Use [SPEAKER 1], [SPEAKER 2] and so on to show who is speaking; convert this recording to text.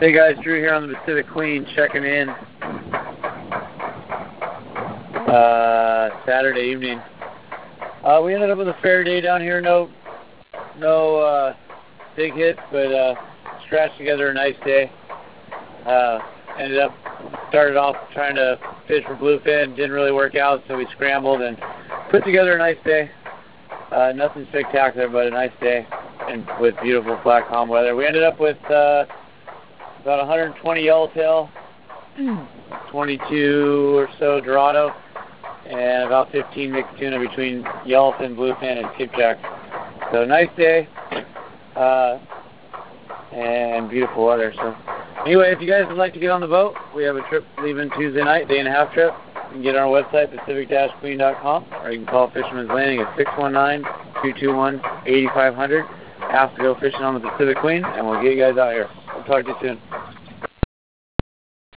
[SPEAKER 1] Hey guys, Drew here on the Pacific Queen, checking in Saturday evening. We ended up with a fair day down here. No big hits, but scratched together a nice day. Started off trying to fish for bluefin, didn't really work out, so we scrambled and put together a nice day. Nothing spectacular, but a nice day, and with beautiful flat calm weather. We ended up with about 120 yellowtail, 22 or so dorado, and about 15 mixed tuna between yellowfin, bluefin, and skipjack. So nice day, and beautiful weather. So anyway, if you guys would like to get on the boat, we have a trip leaving Tuesday night, day-and-a-half trip. You can get on our website, pacific-queen.com, or you can call Fisherman's Landing at 619-221-8500. Ask to go fishing on the Pacific Queen, and we'll get you guys out here. We'll talk to you soon.